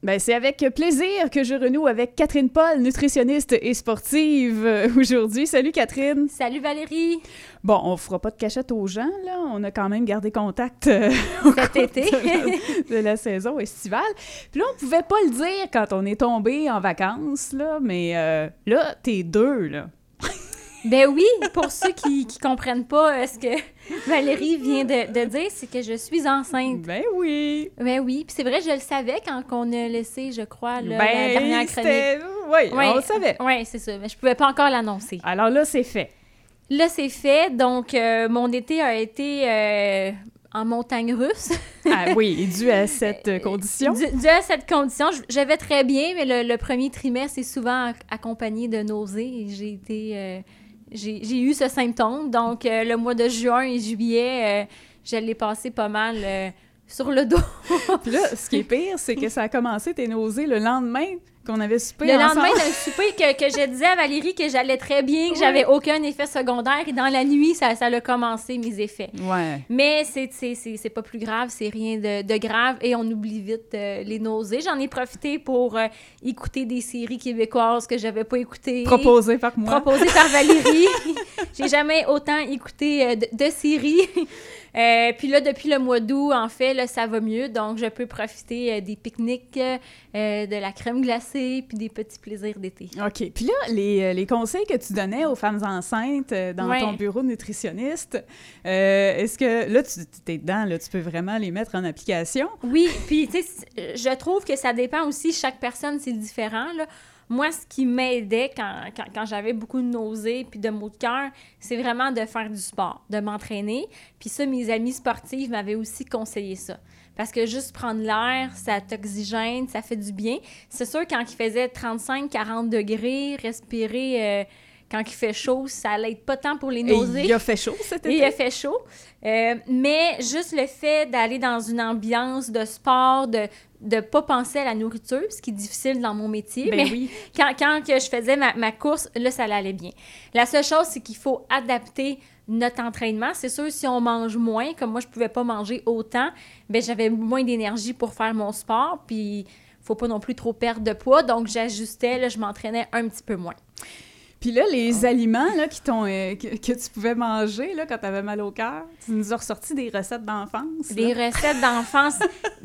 Ben, c'est avec plaisir que je renoue avec Catherine Paul, nutritionniste et sportive aujourd'hui. Salut Catherine! Salut Valérie! Bon, on fera pas de cachette aux gens, là. On a quand même gardé contact cet été de la saison estivale. Puis là, on pouvait pas le dire quand on est tombé en vacances, là, mais là, t'es deux, là. Ben oui, pour ceux qui comprennent pas ce que Valérie vient de dire, c'est que je suis enceinte. Ben oui! Ben oui, puis c'est vrai, je le savais quand on a laissé, je crois, là, la dernière chronique. Oui, on le savait. Oui, c'est ça, mais je pouvais pas encore l'annoncer. Alors là, c'est fait. Là, c'est fait, donc mon été a été en montagne russe. Ah oui, dû à cette condition. Dû à cette condition, je vais très bien, mais le premier trimestre est souvent accompagné de nausées et j'ai eu ce symptôme, donc le mois de juin et juillet, je l'ai passé pas mal sur le dos. Puis là, ce qui est pire, c'est que ça a commencé tes nausées le lendemain qu'on avait soupé le ensemble. lendemain d'un souper que je disais à Valérie que j'allais très bien, que j'avais aucun effet secondaire, et dans la nuit, ça a commencé mes effets. Ouais. Mais c'est pas plus grave, c'est rien de grave, et on oublie vite les nausées. J'en ai profité pour écouter des séries québécoises que j'avais pas écoutées. Proposées par moi. Proposées par Valérie. J'ai jamais autant écouté de séries. Puis là, depuis le mois d'août, en fait, là, ça va mieux. Donc, je peux profiter des pique-niques, de la crème glacée, puis des petits plaisirs d'été. OK. Puis là, les conseils que tu donnais aux femmes enceintes dans ton bureau de nutritionniste, est-ce que là, tu es dedans, là, tu peux vraiment les mettre en application? Oui. Puis, tu sais, je trouve que ça dépend aussi. Chaque personne, c'est différent, là. Moi, ce qui m'aidait quand j'avais beaucoup de nausées puis de maux de cœur, c'est vraiment de faire du sport, de m'entraîner. Puis ça, mes amies sportives m'avaient aussi conseillé ça. Parce que juste prendre l'air, ça t'oxygène, ça fait du bien. C'est sûr, quand il faisait 35-40 degrés, respirer... quand il fait chaud, ça l'aide pas tant pour les nausées. Et il a fait chaud cet été? Il a fait chaud. Mais juste le fait d'aller dans une ambiance de sport, de pas penser à la nourriture, ce qui est difficile dans mon métier. Ben mais oui. Quand que je faisais ma course, là, ça allait bien. La seule chose, c'est qu'il faut adapter notre entraînement. C'est sûr, si on mange moins, comme moi, je pouvais pas manger autant, ben j'avais moins d'énergie pour faire mon sport, puis faut pas non plus trop perdre de poids, donc j'ajustais, là, je m'entraînais un petit peu moins. Puis là, les aliments là, que tu pouvais manger là, quand tu avais mal au cœur, tu nous as ressorti des recettes d'enfance. Des recettes d'enfance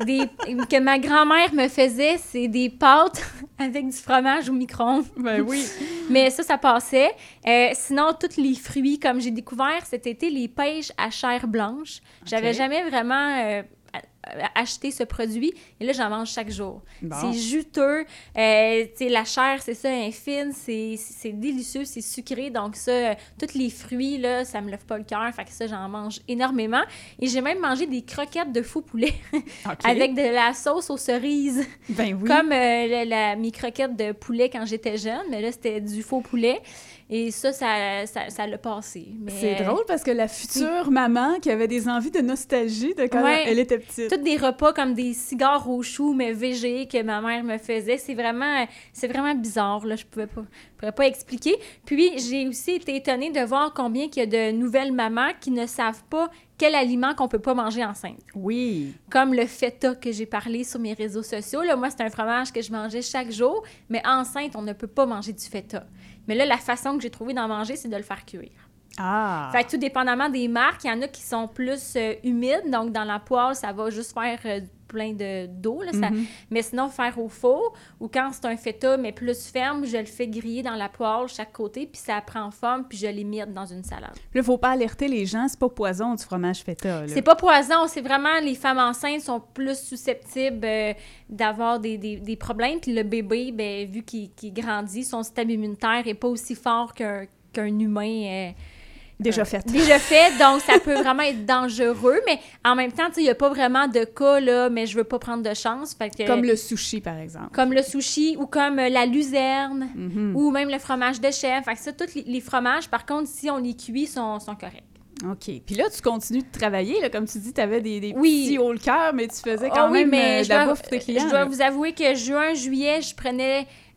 que ma grand-mère me faisait, c'est des pâtes avec du fromage au micro-ondes. Ben oui. Mais ça passait. Sinon, tous les fruits, comme j'ai découvert cet été, les pêches à chair blanche. J'avais jamais vraiment... acheter ce produit, et là, j'en mange chaque jour. Bon. C'est juteux, la chair, c'est ça, elle est fine, c'est délicieux, c'est sucré, donc ça, tous les fruits, là, ça me lève pas le cœur, fait que ça, j'en mange énormément. Et j'ai même mangé des croquettes de faux poulet avec de la sauce aux cerises. Ben oui. Comme mes croquettes de poulet quand j'étais jeune, mais là, c'était du faux poulet. Et ça l'a passé. Mais, c'est drôle parce que la future maman qui avait des envies de nostalgie de quand elle était petite. Tous des repas comme des cigares aux choux, mais végés, que ma mère me faisait. C'est vraiment bizarre, là. Je pourrais pas expliquer. Puis, j'ai aussi été étonnée de voir combien il y a de nouvelles mamans qui ne savent pas quel aliment qu'on peut pas manger enceinte. Oui. Comme le feta que j'ai parlé sur mes réseaux sociaux. Là, moi, c'est un fromage que je mangeais chaque jour, mais enceinte, on ne peut pas manger du feta. Mais là, la façon que j'ai trouvé d'en manger, c'est de le faire cuire. Ah! Fait que tout dépendamment des marques, il y en a qui sont plus humides, donc dans la poêle, ça va juste faire plein d'eau, là, ça... Mais sinon, faire au four, ou quand c'est un feta, mais plus ferme, je le fais griller dans la poêle chaque côté, puis ça prend forme, puis je l'émiette dans une salade. Là, il ne faut pas alerter les gens, c'est pas poison du fromage feta, là. C'est pas poison, c'est vraiment, les femmes enceintes sont plus susceptibles d'avoir des problèmes, puis le bébé, ben, vu qu'il grandit, son système immunitaire est pas aussi fort qu'un humain... Déjà fait, donc ça peut vraiment être dangereux, mais en même temps, il n'y a pas vraiment de cas, là, mais je veux pas prendre de chance. Fait que, comme le sushi, par exemple. Comme le sushi, ou comme la luzerne, ou même le fromage de chèvre. Fait que ça, tous les fromages, par contre, si on les cuit, sont corrects. OK. Puis là, tu continues de travailler, là, comme tu dis, tu avais des petits hauts le cœur, mais tu faisais quand même de la bouffe pour tes clients. Je dois vous avouer que juin, juillet, je prenais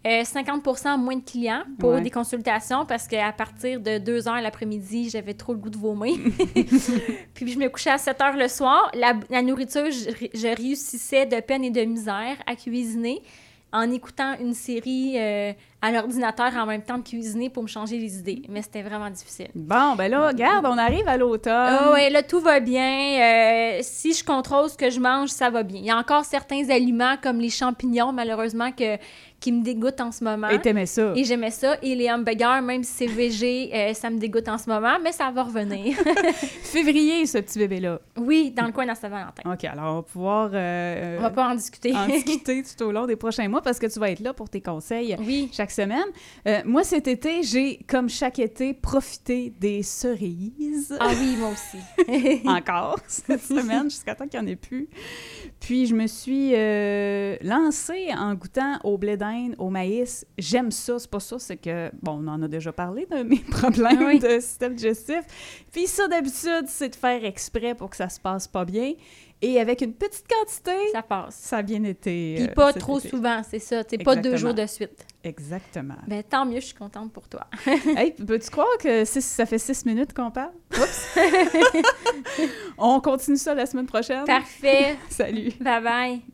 50% moins de clients pour des consultations parce qu'à partir de 2 heures l'après-midi, j'avais trop le goût de vomir. Puis je me couchais à 7 heures le soir. La nourriture, je réussissais de peine et de misère à cuisiner en écoutant une série à l'ordinateur en même temps de cuisiner pour me changer les idées. Mais c'était vraiment difficile. Bon, ben là, regarde, on arrive à l'automne. Oui, là, tout va bien. Si je contrôle ce que je mange, ça va bien. Il y a encore certains aliments, comme les champignons, malheureusement, qui me dégoûtent en ce moment. Et t'aimais ça. Et j'aimais ça. Et les hamburgers, même si c'est végé, ça me dégoûte en ce moment, mais ça va revenir. Février, ce petit bébé-là. Oui, dans le coin de la Saint-Valentin. OK, alors on va pouvoir... on va pas en discuter. En discuter tout au long des prochains mois parce que tu vas être là pour tes conseils chaque semaine. Moi, cet été, j'ai, comme chaque été, profité des cerises. Ah oui, moi aussi. Encore cette semaine, jusqu'à temps qu'il n'y en ait plus. Puis, je me suis lancée en goûtant au blé d'Inde, au maïs. J'aime ça, c'est pas ça, c'est que... Bon, on en a déjà parlé de mes problèmes de système digestif. Puis ça, d'habitude, c'est de faire exprès pour que ça se passe pas bien. Et avec une petite quantité, ça passe. Ça a bien été. Puis pas trop souvent, c'est ça. T'es pas 2 jours de suite. Exactement. Ben tant mieux, je suis contente pour toi. Hey, peux-tu croire que ça fait 6 minutes qu'on parle? Oups! On continue ça la semaine prochaine? Parfait. Salut! Bye bye!